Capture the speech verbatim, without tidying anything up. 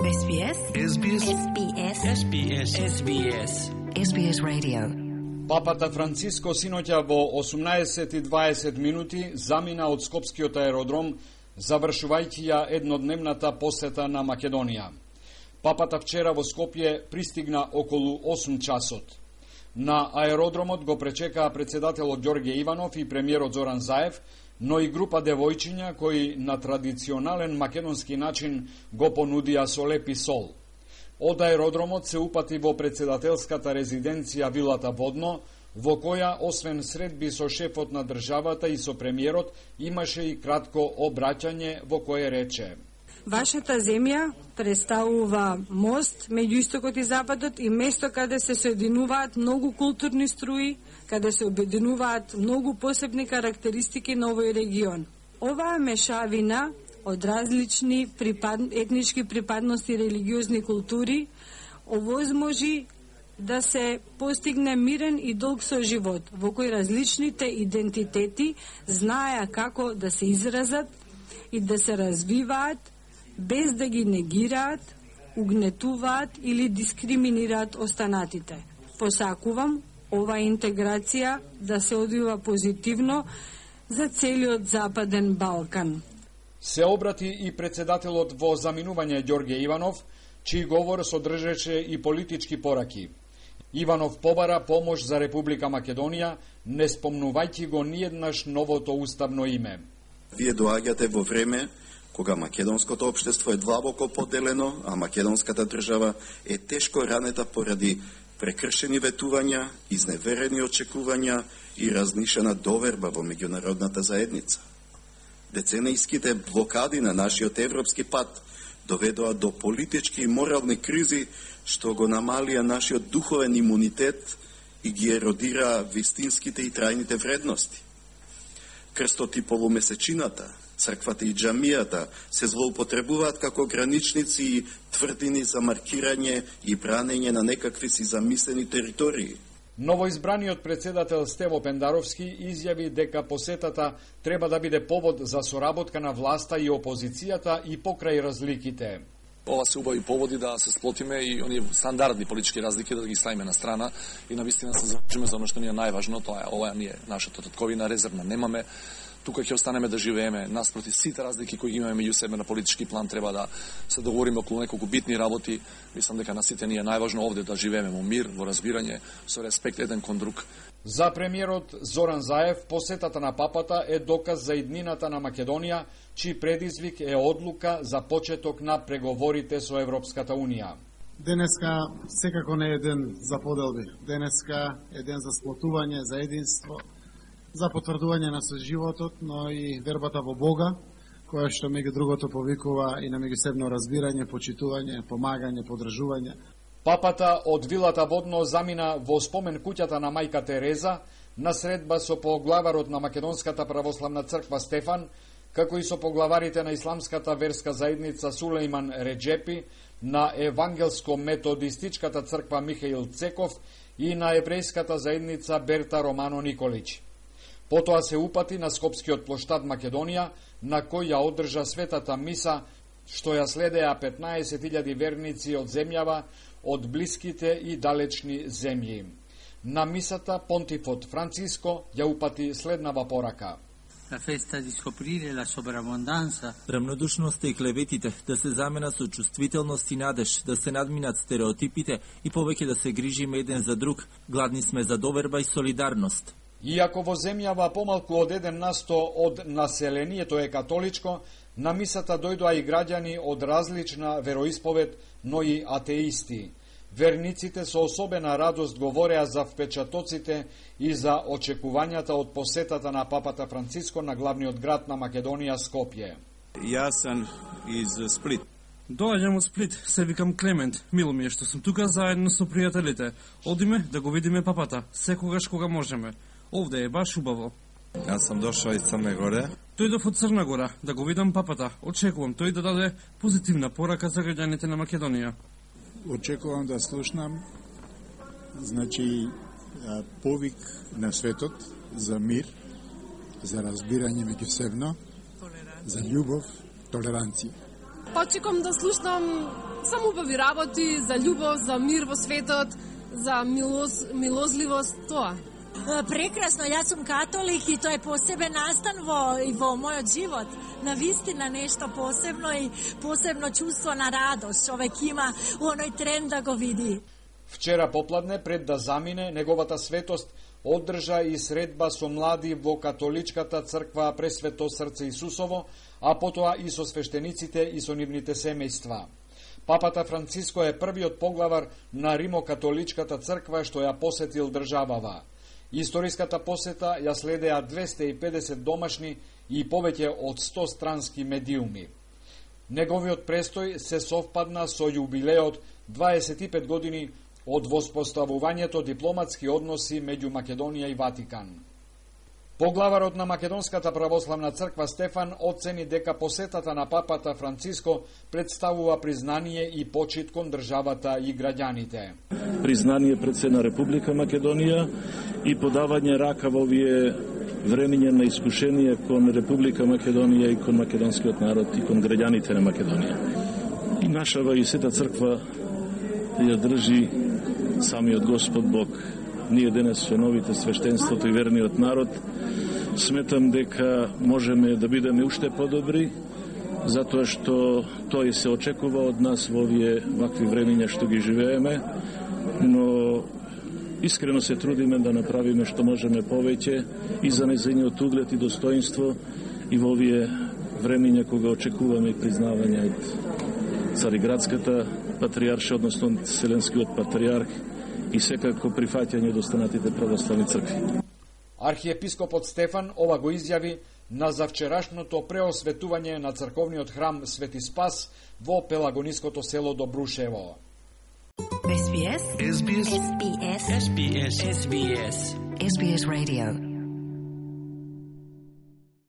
Ес Би Ес. Ес Би Ес. Ес Би Ес. Ес Би Ес. Ес Би Ес. Ес Би Ес Radio. Папата Франциско синоќа во осумнаесет и дваесет минути замина од Скопскиот аеродром, завршувајќи ја еднодневната посета на Македонија. Папата вчера во Скопје пристигна околу осум часот. На аеродромот го пречекаа председателот Ѓорѓе Иванов и премиерот Зоран Заев, но и група девојчиња кои на традиционален македонски начин го понудија со леп и сол. Од аеродромот се упати во председателската резиденција Вилата Водно, во која, освен средби со шефот на државата и со премиерот, имаше и кратко обраќање во кое рече: Вашата земја представува мост меѓу истокот и западот и место каде се соединуваат многу културни струи, каде се обединуваат многу посебни карактеристики на овој регион. Оваа мешавина од различни припад... етнички припадности и религиозни култури овозможи да се постигне мирен и долг соживот, во кој различните идентитети знаеа како да се изразат и да се развиваат без да ги негираат, угнетуваат или дискриминираат останатите. Посакувам ова интеграција да се одвива позитивно за целиот Западен Балкан. Се обрати и председателот во заминување Ѓорѓе Иванов, чиј говор содржеше и политички пораки. Иванов побара помош за Република Македонија, не спомнувајќи го ниеднаш новото уставно име. Вие доаѓате во време кога македонското општество е длабоко поделено, а македонската држава е тешко ранета поради прекршени ветувања, изневерени очекувања и разнишена доверба во меѓународната заедница. Деценејските блокади на нашиот европски пат доведоа до политички и морални кризи, што го намалија нашиот духовен имунитет и ги еродираа вистинските и трајните вредности. Крстот и полумесечината, црквата и џамијата се злоупотребуваат како граничници и тврдини за маркирање и бранење на некакви си замислени територии. Новоизбраниот председател Стево Пендаровски изјави дека посетата треба да биде повод за соработка на власта и опозицијата и покрај разликите. Ова се убави поводи да се сплотиме и оние стандардни политички разлики да ги ставиме на страна и навистина се зачиме за оно што ни е најважно, тоа е ова ние нашата татковина резервна немаме. Тука ќе останеме да живееме наспроти сите разлики кои имаме меѓу себе на политички план, треба да се договориме околу неколку битни работи. Мислам дека на сите ни е најважно овде да живееме во мир, во разбирање, со респект еден кон друг. За премиерот Зоран Заев, посетата на папата е доказ за иднината на Македонија, чиј предизвик е одлука за почеток на преговорите со Европската Унија. Денеска секако не е ден за поделби. Денеска е ден за сплотување, за единство, за потврдување на соживотот, но и вербата во Бога, која што меѓу другото повикува и на меѓусебно разбирање, почитување, помагање, подржување. Папата од Вилата Водно замина во спомен куќата на мајка Тереза на средба со поглаварот на Македонската православна црква Стефан, како и со поглаварите на исламската верска заедница Сулејман Реджепи, на евангелско-методистичката црква Михаил Цеков и на еврејската заедница Берта Романо Николич. Потоа се упати на Скопскиот плоштад Македонија, на кој ја одржа светата миса, што ја следеа петнаесет илјади верници од земјава, од блиските и далечни земји. На мисата понтифот Франциско ја упати следнава порака: La festa di scoprire la sovrabbondanza. Рамнодушноста и клеветите да се замена со чувствителност и надеж, да се надминат стереотипите и повеќе да се грижиме еден за друг. Гладни сме за доверба и солидарност. Иако во земјава помалку од еден на сто од населението е католичко, на мисата дојдоа и граѓани од различна вероисповед, но и атеисти. Верниците со особена радост говореа за впечатоците и за очекувањата од посетата на папата Франциско на главниот град на Македонија, Скопје. Јас сум из Сплит. Доаѓам од Сплит, се викам Клемент. Мило ми е што сум тука заедно со пријателите. Одиме да го видиме папата, секогаш кога можеме. Овде е баш убаво. Јас сум дошao из Црна Гора. Дојдов од Црна Гора да го видам папата. Очекувам тој да даде позитивна порака за граѓаните на Македонија. Очекувам да слушнам, значи, повик на светот за мир, за разбирање меѓусебно, за љубов, толеранција. почекам да слушнам само убави работи за љубов, за мир во светот, за милоз, милозливост, тоа. Прекрасно, јас сум католик и тоа е посебен настан во, и во мојот живот. На вистина нешто посебно и посебно чувство на радост. Човек има оној тренд да го види. Вчера попладне, пред да замине, неговата светост одржа и средба со млади во католичката црква Пресвето срце Исусово, а потоа и со свештениците и со нивните семејства. Папата Франциско е првиот поглавар на Римокатоличката црква што ја посетил државава. Историската посета ја следеа двесте и педесет домашни и повеќе од сто странски медиуми. Неговиот престој се совпадна со јубилеот дваесет и пет години од воспоставувањето дипломатски односи меѓу Македонија и Ватикан. Поглаварот на Македонската православна црква Стефан оцени дека посетата на папата Франциско представува признание и почит кон државата и граѓаните. Признание пред се на Република Македонија и подавање рака во овие времења на искушение кон Република Македонија и кон македонскиот народ и кон граѓаните на Македонија. И нашава и сета црква ја држи самиот Господ Бог. Ние денес со новите свештенството и верниот народ сметам дека можеме да бидеме уште подобри, затоа што тој се очекува од нас во овие вакви времења што ги живееме, но искрено се трудиме да направиме што можеме повеќе и за нејзиниот углед и достоинство и во овие времења кога очекуваме и признавање од Цариградската патријарша, односно Вселенскиот патријарх, и секако прифаќање до останатите православни цркви. Архиепископот Стефан ова го изјави на завчерашното преосветување на црковниот храм Свети Спас во пелагониското село Добрушево. S B S S B S S B S S B S S B S Radio